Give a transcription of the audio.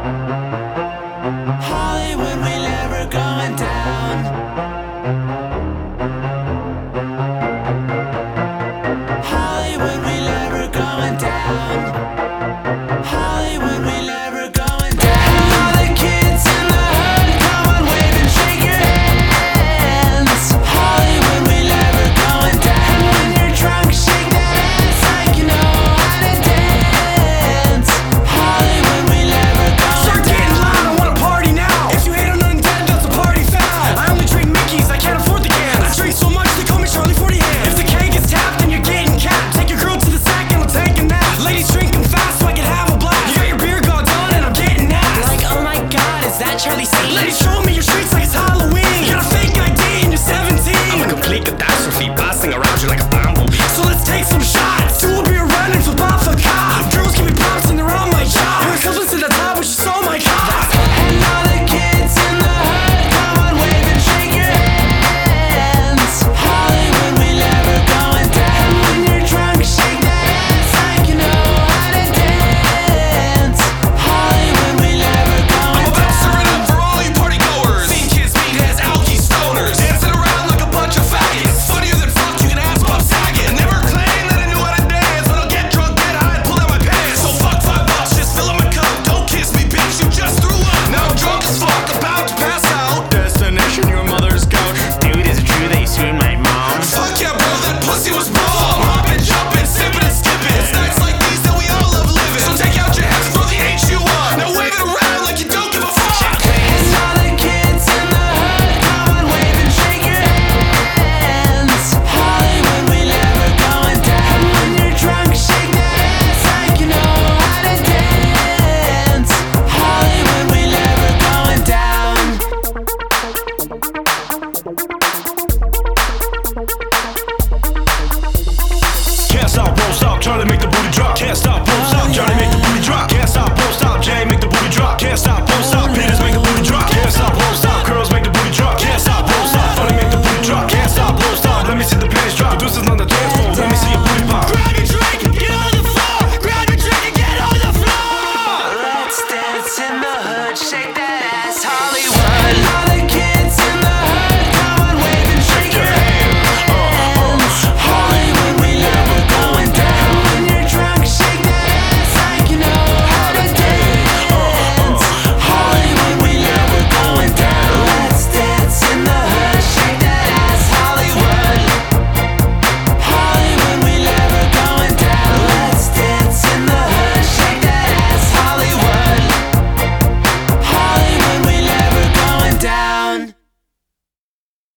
Hollywood, we never going down. Hollywood, we never going down. Hollywood, we never going down. All the kids in the hood, come on, wave and shake your hands. Hollywood, we never going down. When you're drunk, shake that ass like you know how to dance. Hollywood, we never going Start getting loud, I wanna party now. If you hate on undead, that's a party foul. I only drink Mickeys, I can't afford the cans. I drink so much, they call me Charlie 40 Hands. If the keg is tapped, then you're getting capped. Take your girl to the sack and we'll take a nap. Ladies drinking fast so I can have a blast. You got your beer gods on and I'm getting ass. like, oh my god, is that Charlie C? Ladies, show me your streets like it's Halloween. You got a fake ID and you're 17. I'm a complete catastrophe, blasting around you like a bumblebee. So let's take some shots. Two will be running for off a cop. Girls can be bouncing, they're on my job. Here comes to the top, which is all my cock. And all the kids in the hood, come on, wave and shake your hands. Hollywood, we never going down. When you're drunk, shake that ass like you know how to dance. Hollywood, we never going I'm about to serve it down. up for all you party goers. Seeing kids, meatheads, alkies, stoners, dancing around like a bunch of faggots. Funnier than fuck, you can ask Bob Saget. Never claimed that I knew how to dance. When I get drunk, get high, and pull out my pants. So fuck $5, just fill up my cup. Don't kiss me, bitch, you just threw up. Now I'm drunk as fuck, about to pass out. Destination, your mother's couch. Dude, is it true that you screwed my mom? Fuck yeah, bro, that pussy was bomb. Hopping, jumping, sipping and skipping. It's nights like these that we all love living. So take out your hands, throw the H you want. Now wave it around like you don't give a fuck. And all the kids in the hood, come on, wave and shake your hands. Hollywood, we never going down. When you're drunk, shake that ass like you know how to dance. Hollywood, we never going down. Can't stop, won't stop, Charlie make the booty drop. Can't stop, won't stop, Charlie make the booty drop. Can't stop, won't stop, Jay make the booty drop. Can't stop, won't stop, Peters make the booty drop. Can't stop, won't stop, girls make the booty drop. Can't stop, won't stop, Funny make the booty drop. Can't stop, won't stop, let me see the bass drop. Producers on the dance floor, let me see your booty pop. Grab your drink and get on the floor. Grab your drink and get on the floor. Let's dance in the hood, shake that